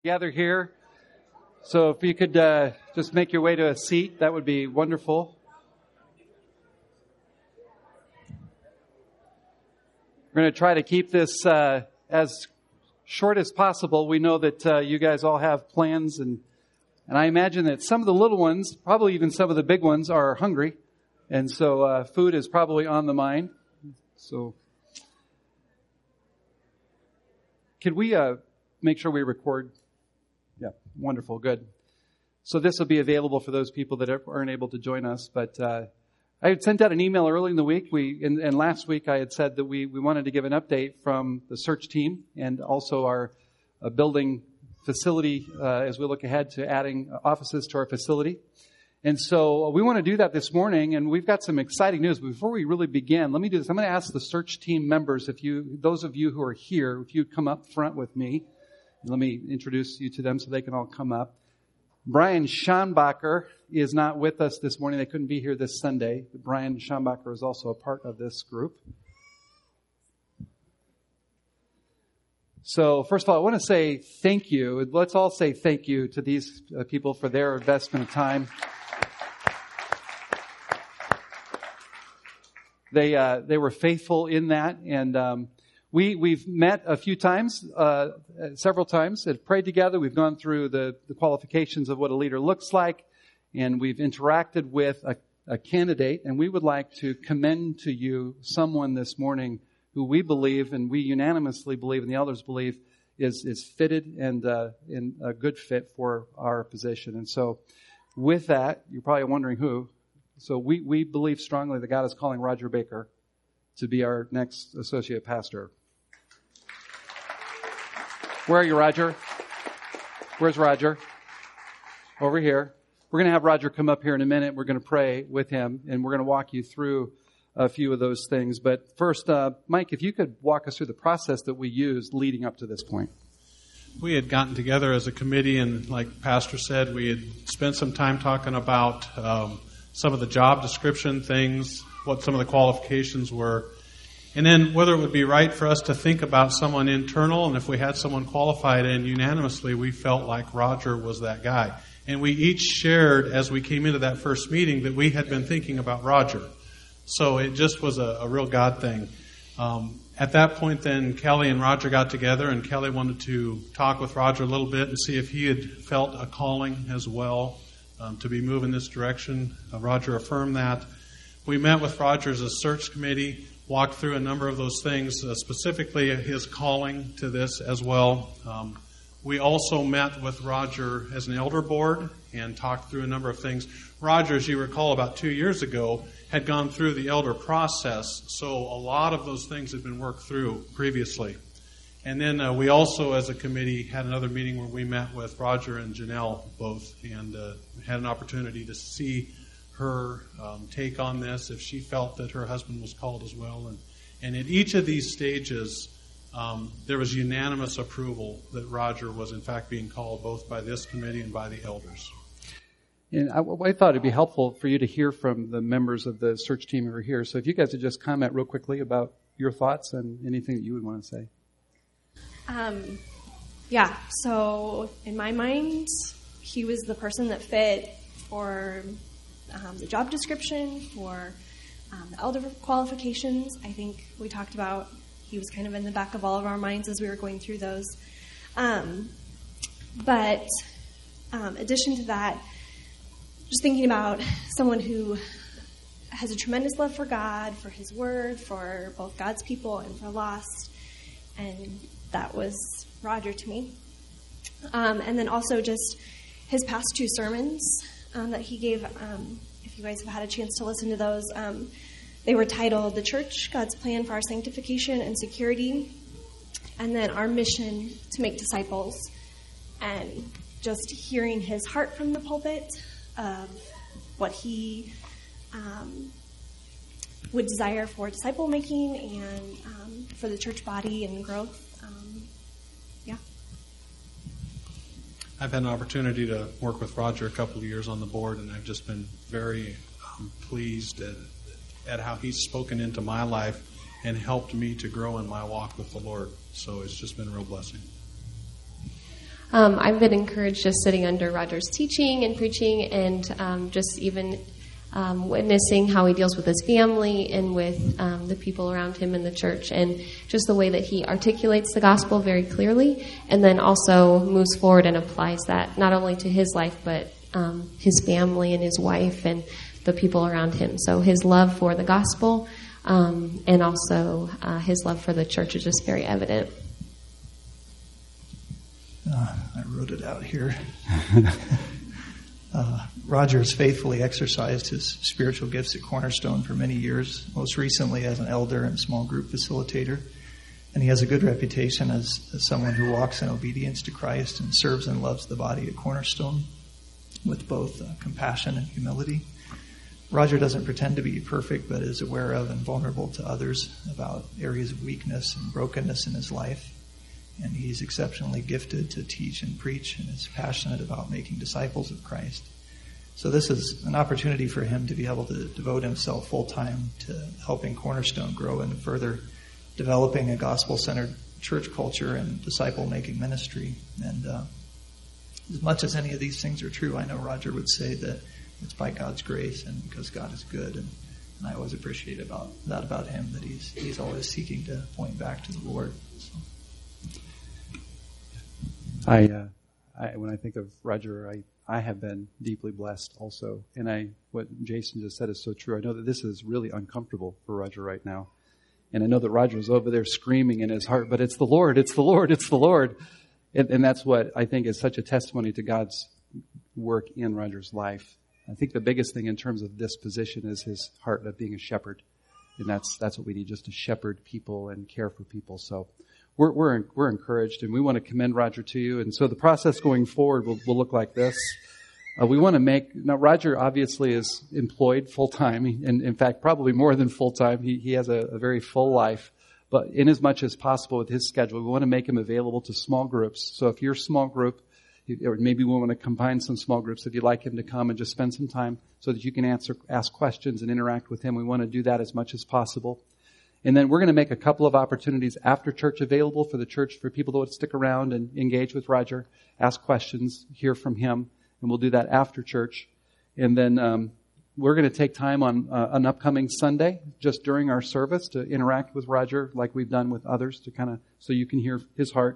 Gather here. So if you could just make your way to a seat, that would be wonderful. We're going to try to keep this as short as possible. We know that you guys all have plans, and I imagine that some of the little ones, probably even some of the big ones, are hungry. And so food is probably on the mind. So could we make sure we record? Yeah, wonderful, good. So this will be available for those people that aren't able to join us. But I had sent out an email early in the week. And last week I had said that we wanted to give an update from the search team and also our building facility as we look ahead to adding offices to our facility. And so we want to do that this morning, and we've got some exciting news. But before we really begin, let me do this. I'm going to ask the search team members, those of you who are here, if you'd come up front with me. Let me introduce you to them so they can all come up. Brian Schonbacher is not with us this morning. They couldn't be here this Sunday. But Brian Schonbacher is also a part of this group. So first of all, I want to say thank you. Let's all say thank you to these people for their investment of time. They were faithful in that, and we've met a few times, several times, and prayed together. We've gone through the qualifications of what a leader looks like, and we've interacted with a candidate, and we would like to commend to you someone this morning who we believe, and we unanimously believe, and the elders believe, is fitted and in a good fit for our position. And so with that, you're probably wondering who. So we believe strongly that God is calling Roger Baker to be our next associate pastor. Where are you, Roger? Where's Roger? Over here. We're going to have Roger come up here in a minute. We're going to pray with him, and we're going to walk you through a few of those things. But first, Mike, if you could walk us through the process that we used leading up to this point. We had gotten together as a committee, and like Pastor said, we had spent some time talking about some of the job description things, what some of the qualifications were, and then whether it would be right for us to think about someone internal, and if we had someone qualified, and unanimously we felt like Roger was that guy. And we each shared, as we came into that first meeting, that we had been thinking about Roger. So it just was a real God thing. At that point then, Kelly and Roger got together, and Kelly wanted to talk with Roger a little bit and see if he had felt a calling as well to be moving this direction. Roger affirmed that. We met with Roger as a search committee, walked through a number of those things, specifically his calling to this as well. We also met with Roger as an elder board and talked through a number of things. Roger, as you recall, about 2 years ago, had gone through the elder process, so a lot of those things had been worked through previously. And then we also, as a committee, had another meeting where we met with Roger and Janelle both and had an opportunity to see her take on this, if she felt that her husband was called as well. And at each of these stages, there was unanimous approval that Roger was in fact being called both by this committee and by the elders. And I thought it'd be helpful for you to hear from the members of the search team who are here. So if you guys would just comment real quickly about your thoughts and anything that you would want to say. So in my mind, he was the person that fit for the job description, for the elder qualifications. I think we talked about he was kind of in the back of all of our minds as we were going through those. But addition to that, just thinking about someone who has a tremendous love for God, for His Word, for both God's people and for lost. And that was Roger to me. And then also just his past 2 sermons that he gave, if you guys have had a chance to listen to those, they were titled The Church, God's Plan for Our Sanctification and Security, and then Our Mission to Make Disciples. And just hearing his heart from the pulpit of what he would desire for disciple making and for the church body and growth. I've had an opportunity to work with Roger a couple of years on the board, and I've just been very pleased at how he's spoken into my life and helped me to grow in my walk with the Lord. So it's just been a real blessing. I've been encouraged just sitting under Roger's teaching and preaching, and just even witnessing how he deals with his family and with the people around him in the church, and just the way that he articulates the gospel very clearly, and then also moves forward and applies that not only to his life, but his family and his wife and the people around him. So his love for the gospel and also his love for the church is just very evident. I wrote it out here. Roger has faithfully exercised his spiritual gifts at Cornerstone for many years, most recently as an elder and small group facilitator. And he has a good reputation as someone who walks in obedience to Christ and serves and loves the body at Cornerstone with both compassion and humility. Roger doesn't pretend to be perfect, but is aware of and vulnerable to others about areas of weakness and brokenness in his life. And he's exceptionally gifted to teach and preach, and is passionate about making disciples of Christ. So this is an opportunity for him to be able to devote himself full-time to helping Cornerstone grow and further developing a gospel-centered church culture and disciple-making ministry. And as much as any of these things are true, I know Roger would say that it's by God's grace and because God is good. And I always appreciate about him, that he's always seeking to point back to the Lord. So. When I think of Roger, I have been deeply blessed also. And what Jason just said is so true. I know that this is really uncomfortable for Roger right now. And I know that Roger is over there screaming in his heart, but it's the Lord, it's the Lord, it's the Lord. And that's what I think is such a testimony to God's work in Roger's life. I think the biggest thing in terms of this position is his heart of being a shepherd. And that's what we need, just to shepherd people and care for people. So we're encouraged, and we want to commend Roger to you. And so the process going forward will look like this. We want to now Roger obviously is employed full-time, and in fact probably more than full-time. He has a very full life. But in as much as possible with his schedule, we want to make him available to small groups. So if you're a small group, or maybe we want to combine some small groups, if you'd like him to come and just spend some time so that you can ask questions and interact with him, we want to do that as much as possible. And then we're going to make a couple of opportunities after church available for the church, for people that would stick around and engage with Roger, ask questions, hear from him, and we'll do that after church. And then we're going to take time on an upcoming Sunday, just during our service, to interact with Roger like we've done with others, to kind of, so you can hear his heart.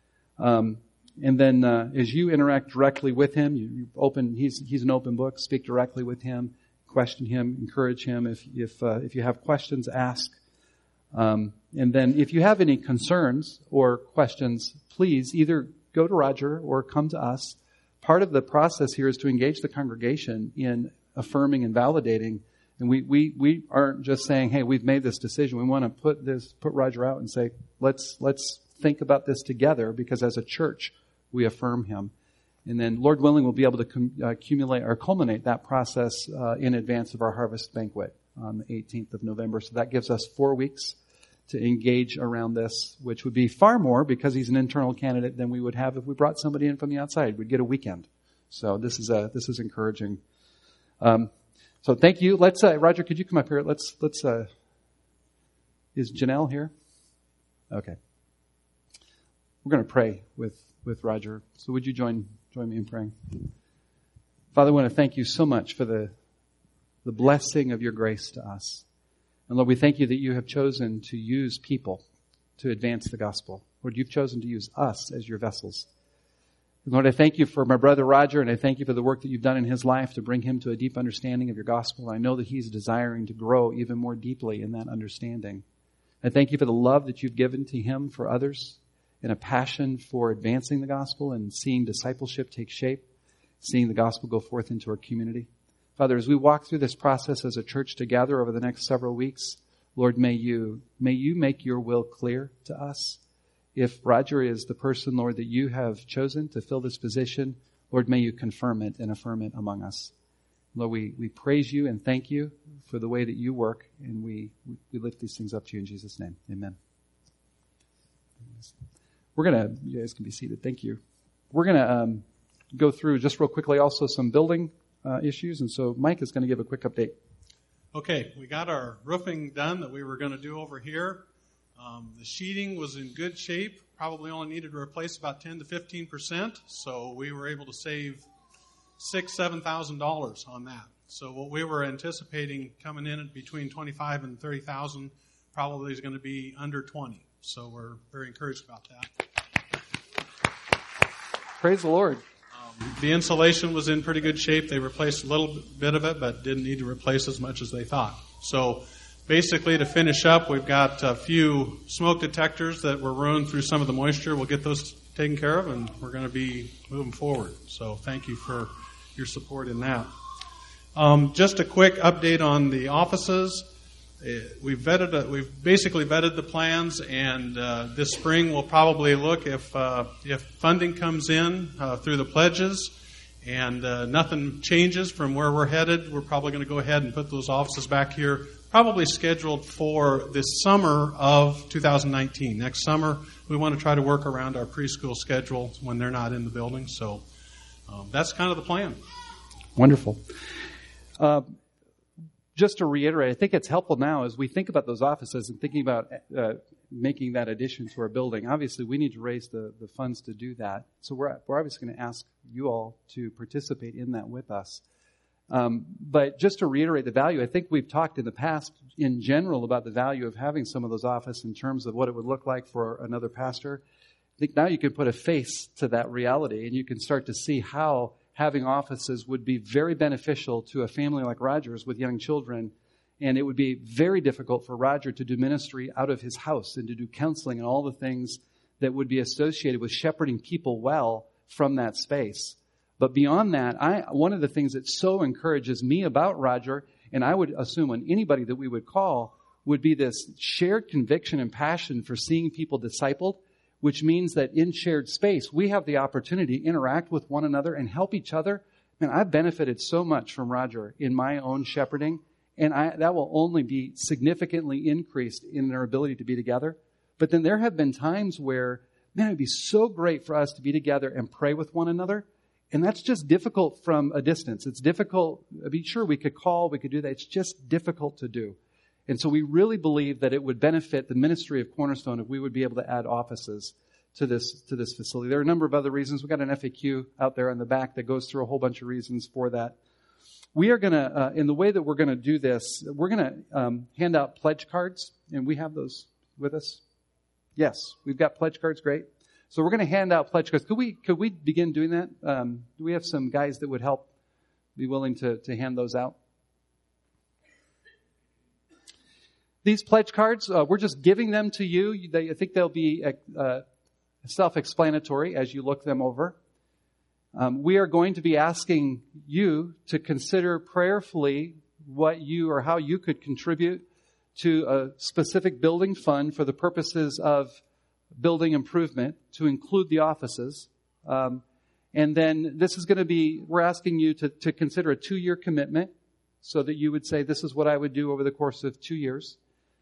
And then as you interact directly with him, he's an open book, speak directly with him, question him, encourage him. If you have questions, ask. And then if you have any concerns or questions, please either go to Roger or come to us. Part of the process here is to engage the congregation in affirming and validating. And we aren't just saying, hey, we've made this decision. We want to put Roger out and say, let's think about this together, because as a church, we affirm him. And then, Lord willing, we'll be able to culminate that process in advance of our harvest banquet on the 18th of November. So that gives us 4 weeks to engage around this, which would be far more, because he's an internal candidate, than we would have if we brought somebody in from the outside. We'd get a weekend. So this is encouraging. So thank you. Let's Roger, could you come up here? Let's is Janelle here? Okay. We're going to pray with Roger. So would you join me in praying? Father, I want to thank you so much for the blessing of your grace to us. And Lord, we thank you that you have chosen to use people to advance the gospel. Lord, you've chosen to use us as your vessels. And Lord, I thank you for my brother Roger, and I thank you for the work that you've done in his life to bring him to a deep understanding of your gospel. I know that he's desiring to grow even more deeply in that understanding. I thank you for the love that you've given to him for others, and a passion for advancing the gospel and seeing discipleship take shape, seeing the gospel go forth into our community. Father, as we walk through this process as a church together over the next several weeks, Lord, may you make your will clear to us. If Roger is the person, Lord, that you have chosen to fill this position, Lord, may you confirm it and affirm it among us. Lord, we praise you and thank you for the way that you work, and we lift these things up to you in Jesus' name. Amen. You guys can be seated. Thank you. We're going to go through just real quickly also some building issues. And so Mike is going to give a quick update. Okay, we got our roofing done that we were going to do over here. The sheeting was in good shape. probably only needed to replace about 10 to 15%, so we were able to save $6,000-7,000 on that. So what we were anticipating coming in at between $25,000 and $30,000 probably is going to be under $20,000. So we're very encouraged about that. Praise the Lord. The insulation was in pretty good shape. They replaced a little bit of it, but didn't need to replace as much as they thought. So basically, to finish up, we've got a few smoke detectors that were ruined through some of the moisture. We'll get those taken care of, and we're going to be moving forward. So thank you for your support in that. Just a quick update on the offices. We've basically vetted the plans, and this spring we'll probably look if funding comes in through the pledges and nothing changes from where we're headed. We're probably going to go ahead and put those offices back here, probably scheduled for this summer of 2019. Next summer, we want to try to work around our preschool schedule when they're not in the building. So that's kind of the plan. Wonderful. Just to reiterate, I think it's helpful now as we think about those offices and thinking about making that addition to our building. Obviously, we need to raise the funds to do that. So we're obviously going to ask you all to participate in that with us. But just to reiterate the value, I think we've talked in the past in general about the value of having some of those offices in terms of what it would look like for another pastor. I think now you can put a face to that reality, and you can start to see how having offices would be very beneficial to a family like Roger's with young children. And it would be very difficult for Roger to do ministry out of his house and to do counseling and all the things that would be associated with shepherding people well from that space. But beyond that, one of the things that so encourages me about Roger, and I would assume on anybody that we would call, would be this shared conviction and passion for seeing people discipled, which means that in shared space, we have the opportunity to interact with one another and help each other. Man, I've benefited so much from Roger in my own shepherding, and that will only be significantly increased in our ability to be together. But then there have been times where, man, it would be so great for us to be together and pray with one another. And that's just difficult from a distance. It's difficult. I mean, sure, we could call, we could do that. It's just difficult to do. And so we really believe that it would benefit the ministry of Cornerstone if we would be able to add offices to this facility. There are a number of other reasons. We've got an FAQ out there in the back that goes through a whole bunch of reasons for that. We are going to, in the way that we're going to do this, we're going to hand out pledge cards, and we have those with us. Yes, we've got pledge cards. Great. So we're going to hand out pledge cards. Could we begin doing that? Do we have some guys that would help, be willing to hand those out? These pledge cards, we're just giving them to you. I think they'll be self-explanatory as you look them over. We are going to be asking you to consider prayerfully what you or how you could contribute to a specific building fund for the purposes of building improvement, to include the offices. And then this is going to be, we're asking you to consider a 2-year commitment so that you would say, this is what I would do over the course of 2 years.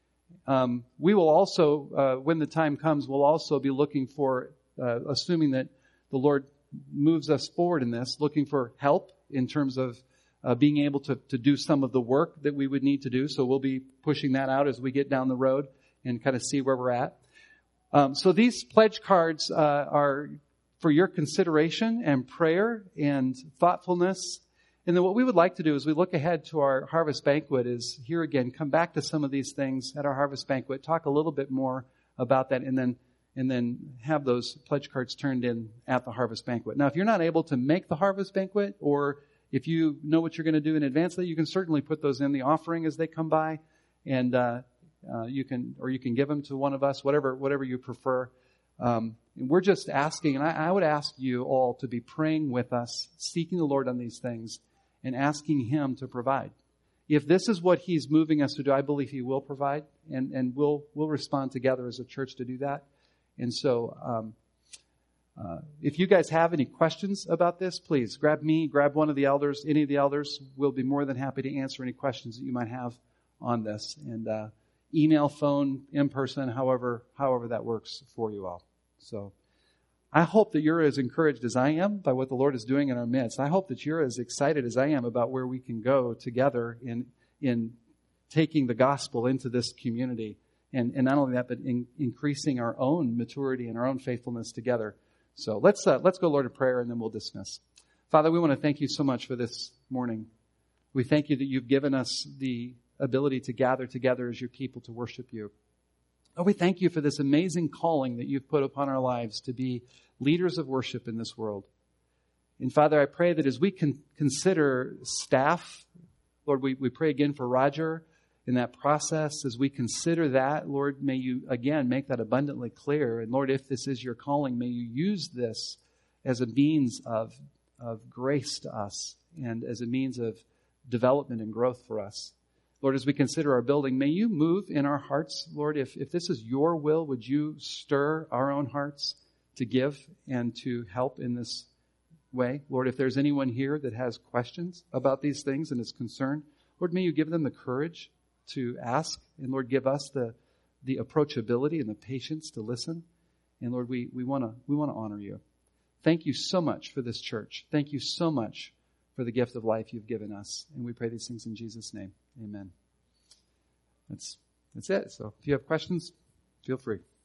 We will also, when the time comes, we'll also be looking for, assuming that the Lord moves us forward in this, looking for help in terms of being able to do some of the work that we would need to do. So we'll be pushing that out as we get down the road and kind of see where we're at. So these pledge cards are for your consideration and prayer and thoughtfulness. And then what we would like to do as we look ahead to our Harvest Banquet is here again, come back to some of these things at our Harvest Banquet, talk a little bit more about that, and then have those pledge cards turned in at the Harvest Banquet. Now, if you're not able to make the Harvest Banquet, or if you know what you're going to do in advance, that you can certainly put those in the offering as they come by, and you can give them to one of us, whatever you prefer. And we're just asking, and I would ask you all to be praying with us, seeking the Lord on these things, and asking Him to provide. If this is what He's moving us to do, I believe He will provide, and we'll respond together as a church to do that. And so, if you guys have any questions about this, please grab me, grab one of the elders, any of the elders. We'll be more than happy to answer any questions that you might have on this. And email, phone, in person, however that works for you all. So I hope that you're as encouraged as I am by what the Lord is doing in our midst. I hope that you're as excited as I am about where we can go together in taking the gospel into this community And not only that, but increasing our own maturity and our own faithfulness together. So let's go, Lord, in prayer, and then we'll dismiss. Father, we want to thank you so much for this morning. We thank you that you've given us the ability to gather together as your people to worship you. Oh, we thank you for this amazing calling that you've put upon our lives to be leaders of worship in this world. And Father, I pray that as we consider staff, Lord, we pray again for Roger in that process. As we consider that, Lord, may you again make that abundantly clear. And Lord, if this is your calling, may you use this as a means of grace to us and as a means of development and growth for us. Lord, as we consider our building, may you move in our hearts. Lord, if this is your will, would you stir our own hearts to give and to help in this way? Lord, if there's anyone here that has questions about these things and is concerned, Lord, may you give them the courage to ask. And Lord, give us the approachability and the patience to listen. And Lord, we want to honor you. Thank you so much for this church. Thank you so much for the gift of life you've given us. And we pray these things in Jesus' name. Amen. That's it. So if you have questions, feel free.